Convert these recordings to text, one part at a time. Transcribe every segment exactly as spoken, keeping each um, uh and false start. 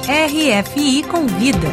R F I Convida.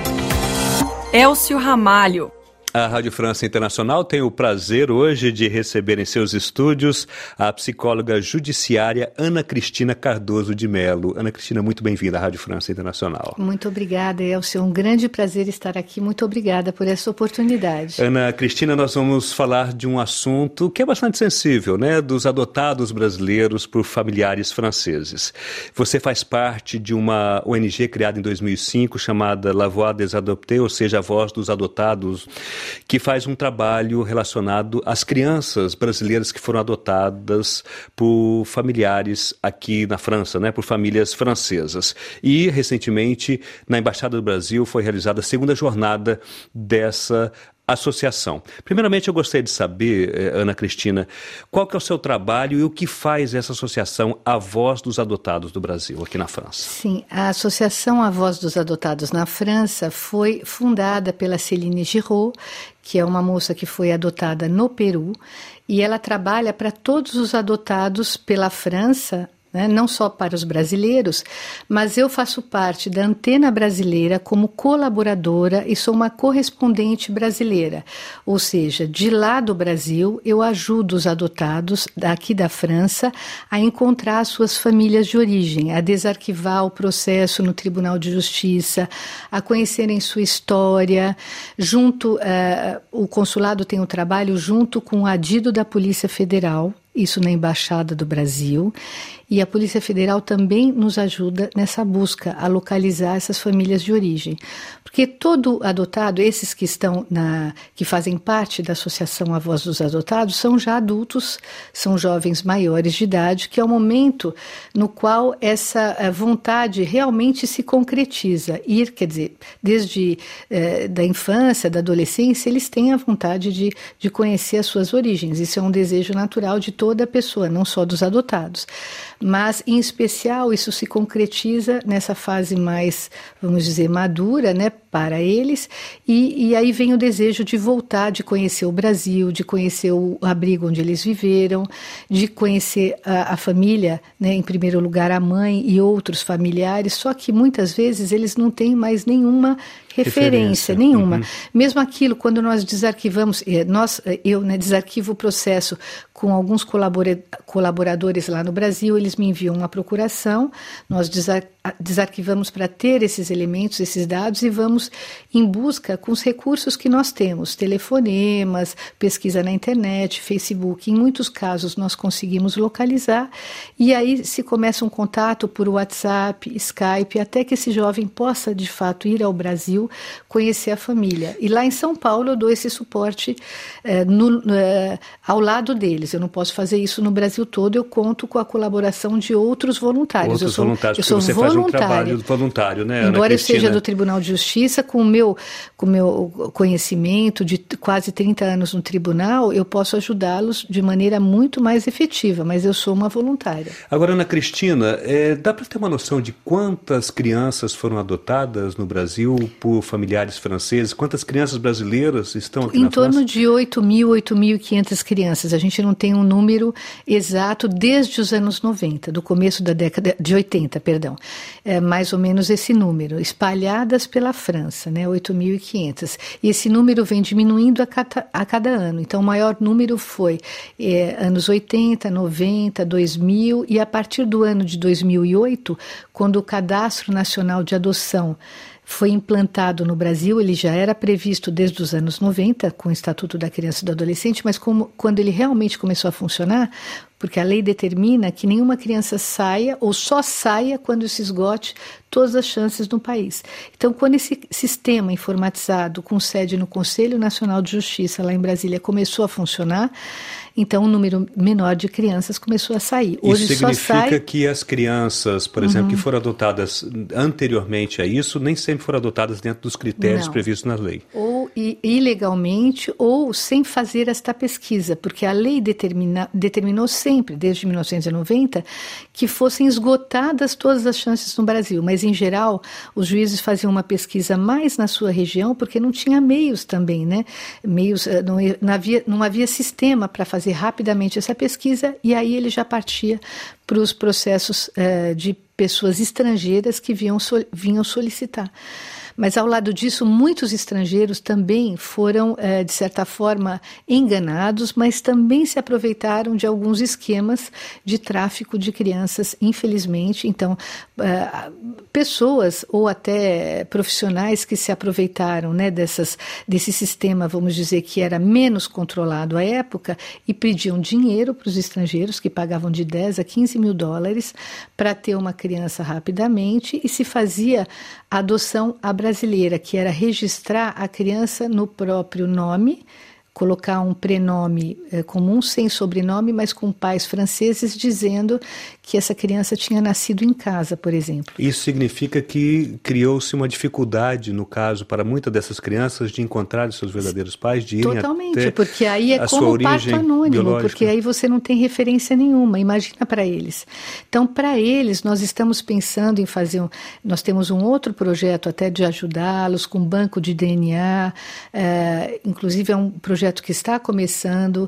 Elcio Ramalho. A Rádio França Internacional tem o prazer hoje de receber em seus estúdios a psicóloga judiciária Ana Cristina Cardoso de Mello. Ana Cristina, muito bem-vinda à Rádio França Internacional. Muito obrigada, Elcio. É um grande prazer estar aqui. Muito obrigada por essa oportunidade. Ana Cristina, nós vamos falar de um assunto que é bastante sensível, né? Dos adotados brasileiros por familiares franceses. Você faz parte de uma O N G criada em dois mil e cinco chamada La Voix des Adoptés, ou seja, a voz dos adotados, que faz um trabalho relacionado às crianças brasileiras que foram adotadas por familiares aqui na França, né, por famílias francesas. E, recentemente, na Embaixada do Brasil, foi realizada a segunda jornada dessa associação. Primeiramente, eu gostaria de saber, Ana Cristina, qual que é o seu trabalho e o que faz essa associação A Voz dos Adotados do Brasil, aqui na França? Sim, a Associação A Voz dos Adotados na França foi fundada pela Céline Giraud, que é uma moça que foi adotada no Peru, e ela trabalha para todos os adotados pela França, né, não só para os brasileiros, mas eu faço parte da Antena Brasileira como colaboradora e sou uma correspondente brasileira. Ou seja, de lá do Brasil, eu ajudo os adotados aqui da França a encontrar suas famílias de origem, a desarquivar o processo no Tribunal de Justiça, a conhecerem sua história. Junto, uh, o consulado tem um trabalho junto com o adido da Polícia Federal, isso na Embaixada do Brasil, e a Polícia Federal também nos ajuda nessa busca a localizar essas famílias de origem. Porque todo adotado, esses que estão na, que fazem parte da Associação A Voz dos Adotados, são já adultos, são jovens maiores de idade, que é o momento no qual essa vontade realmente se concretiza. Ir, quer dizer, desde eh, da infância, da adolescência, eles têm a vontade de, de conhecer as suas origens. Isso é um desejo natural de toda a pessoa, não só dos adotados. Mas, em especial, isso se concretiza nessa fase mais, vamos dizer, madura, né, para eles, e, e aí vem o desejo de voltar, de conhecer o Brasil, de conhecer o abrigo onde eles viveram, de conhecer a, a família, né, em primeiro lugar a mãe e outros familiares, só que muitas vezes eles não têm mais nenhuma referência, referência. nenhuma. Uhum. Mesmo aquilo, quando nós desarquivamos, nós, eu né, desarquivo o processo com alguns colabora- colaboradores lá no Brasil, eles me enviam uma procuração, nós desar- desarquivamos para ter esses elementos, esses dados, e vamos em busca com os recursos que nós temos, telefonemas, pesquisa na internet, Facebook. Em muitos casos nós conseguimos localizar, e aí se começa um contato por WhatsApp, Skype, até que esse jovem possa de fato ir ao Brasil, conhecer a família. E lá em São Paulo eu dou esse suporte eh, no, eh, ao lado deles. Eu não posso fazer isso no Brasil todo, eu conto com a colaboração de outros voluntários. Outros eu sou, voluntários, eu sou porque você voluntária. faz um trabalho voluntário, né, Ana Embora eu Cristina? seja do Tribunal de Justiça, com o meu, com o meu conhecimento de quase trinta anos no tribunal, eu posso ajudá-los de maneira muito mais efetiva, mas eu sou uma voluntária. Agora, Ana Cristina, é, dá para ter uma noção de quantas crianças foram adotadas no Brasil por familiares franceses? Quantas crianças brasileiras estão aqui em na França? Em torno de oito mil, oito mil e quinhentas crianças. A gente não tem um número exato desde os anos noventa, do começo da década de oitenta, perdão. É mais ou menos esse número, espalhadas pela França, né, oito mil e quinhentas. E esse número vem diminuindo a cada, a cada ano. Então, o maior número foi é, anos oitenta, noventa, dois mil, e a partir do ano de dois mil e oito, quando o Cadastro Nacional de Adoção foi implantado no Brasil, ele já era previsto desde os anos noventa, com o Estatuto da Criança e do Adolescente, mas como, quando ele realmente começou a funcionar, porque a lei determina que nenhuma criança saia ou só saia quando se esgote todas as chances no país. Então, quando esse sistema informatizado com sede no Conselho Nacional de Justiça, lá em Brasília, começou a funcionar, então um número menor de crianças começou a sair. Hoje isso significa só sai... que as crianças, por exemplo, uhum. que foram adotadas anteriormente a isso, nem sempre foram adotadas dentro dos critérios Não. previstos na lei. Ou i- ilegalmente ou sem fazer esta pesquisa, porque a lei determina, determinou sempre, desde mil novecentos e noventa, que fossem esgotadas todas as chances no Brasil. Mas, em geral, os juízes faziam uma pesquisa mais na sua região, porque não tinha meios também, né? Meios, não, não, havia, não havia sistema para fazer rapidamente essa pesquisa, e aí ele já partia para os processos uh, de pessoas estrangeiras que vinham, vinham solicitar. Mas, ao lado disso, muitos estrangeiros também foram, de certa forma, enganados, mas também se aproveitaram de alguns esquemas de tráfico de crianças, infelizmente. Então, pessoas ou até profissionais que se aproveitaram, né, dessas, desse sistema, vamos dizer, que era menos controlado à época, e pediam dinheiro para os estrangeiros, que pagavam de dez a quinze mil dólares, para ter uma criança rapidamente, e se fazia a adoção à brasileira, que era registrar a criança no próprio nome, colocar um prenome é, comum, sem sobrenome, mas com pais franceses, dizendo que essa criança tinha nascido em casa, por exemplo. Isso significa que criou-se uma dificuldade, no caso, para muitas dessas crianças de encontrar os seus verdadeiros pais, de irem Totalmente, até porque aí é como parto anônimo, biológica. Porque aí você não tem referência nenhuma, imagina para eles. Então, para eles, nós estamos pensando em fazer, um, nós temos um outro projeto até de ajudá-los com banco de D N A, é, inclusive é um projeto que está começando,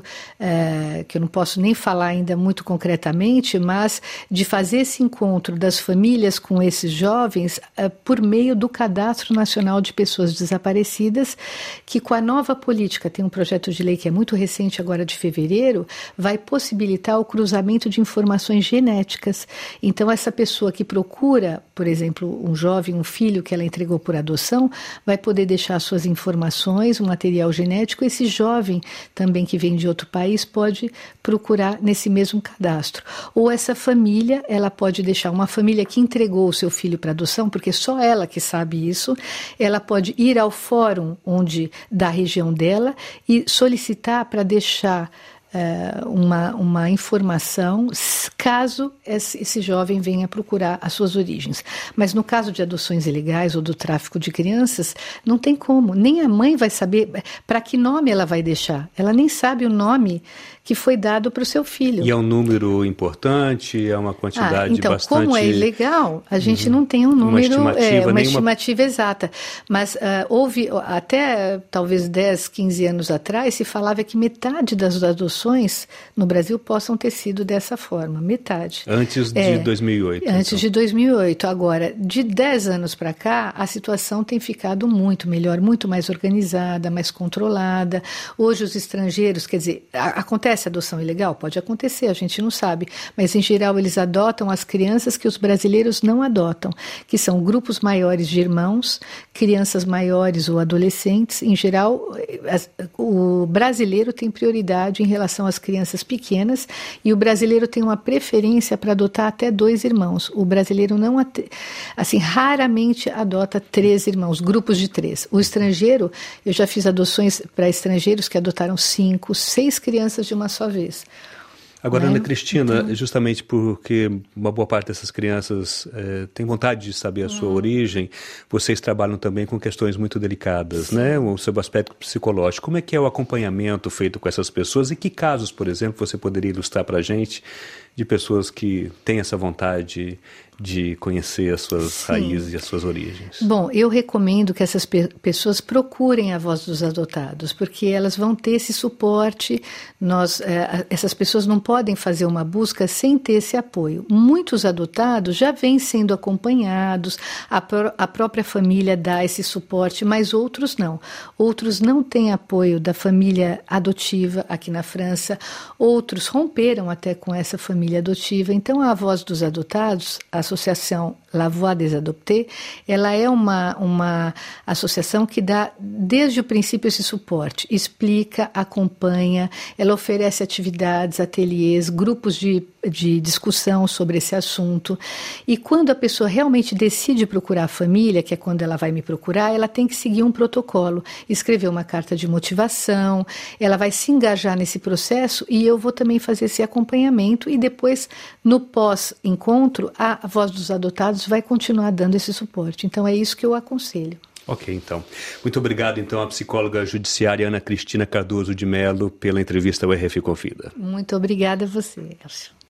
é, que eu não posso nem falar ainda muito concretamente, mas de fazer esse encontro das famílias com esses jovens uh, por meio do Cadastro Nacional de Pessoas Desaparecidas, que com a nova política, tem um projeto de lei que é muito recente, agora de fevereiro, vai possibilitar o cruzamento de informações genéticas. Então, essa pessoa que procura, por exemplo, um jovem, um filho que ela entregou por adoção, vai poder deixar suas informações, um material genético. Esse jovem também que vem de outro país pode procurar nesse mesmo cadastro. Ou essa família família, ela pode deixar uma família que entregou o seu filho para adoção, porque só ela que sabe isso, ela pode ir ao fórum onde, da região dela e solicitar para deixar uh, uma, uma informação caso esse, esse jovem venha procurar as suas origens. Mas no caso de adoções ilegais ou do tráfico de crianças, não tem como, nem a mãe vai saber para que nome ela vai deixar, ela nem sabe o nome que foi dado para o seu filho. E é um número importante, é uma quantidade ah, então, bastante... Então, como é ilegal, a gente uhum. não tem um número, uma estimativa, é, uma nenhuma... estimativa exata. Mas uh, houve, até talvez dez, quinze anos atrás, se falava que metade das adoções no Brasil possam ter sido dessa forma, metade. Antes de é, dois mil e oito. Antes então. de dois mil e oito. Agora, de dez anos para cá, a situação tem ficado muito melhor, muito mais organizada, mais controlada. Hoje os estrangeiros, quer dizer, a, acontece Acontece adoção ilegal? Pode acontecer, a gente não sabe. Mas, em geral, eles adotam as crianças que os brasileiros não adotam, que são grupos maiores de irmãos, crianças maiores ou adolescentes. Em geral, as, o brasileiro tem prioridade em relação às crianças pequenas e o brasileiro tem uma preferência para adotar até dois irmãos. O brasileiro não, assim, raramente adota três irmãos, grupos de três. O estrangeiro, eu já fiz adoções para estrangeiros que adotaram cinco, seis crianças de uma só vez. Agora, né? Ana Cristina, então... justamente porque uma boa parte dessas crianças é, tem vontade de saber a sua hum. origem, vocês trabalham também com questões muito delicadas, Sim. né? O seu aspecto psicológico. Como é que é o acompanhamento feito com essas pessoas e que casos, por exemplo, você poderia ilustrar para a gente de pessoas que têm essa vontade de conhecer as suas Sim. raízes e as suas origens? Bom, eu recomendo que essas pe- pessoas procurem a Voz dos Adotados, porque elas vão ter esse suporte. Nós, eh, essas pessoas não podem fazer uma busca sem ter esse apoio. Muitos adotados já vêm sendo acompanhados, a, pró- a própria família dá esse suporte, mas outros não. Outros não têm apoio da família adotiva aqui na França, outros romperam até com essa família adotiva. Então, a Voz dos Adotados, a Associação La Voix des Adoptés, ela é uma, uma associação que dá desde o princípio esse suporte, explica, acompanha, ela oferece atividades, ateliês, grupos de, de discussão sobre esse assunto. E quando a pessoa realmente decide procurar a família, que é quando ela vai me procurar, ela tem que seguir um protocolo, escrever uma carta de motivação, ela vai se engajar nesse processo e eu vou também fazer esse acompanhamento e depois, no pós-encontro, a Voz dos Adotados vai continuar dando esse suporte. Então, é isso que eu aconselho. Ok, então. Muito obrigado, então, à psicóloga judiciária Ana Cristina Cardoso de Mello pela entrevista ao R F Convida. Muito obrigada a você, Elcio.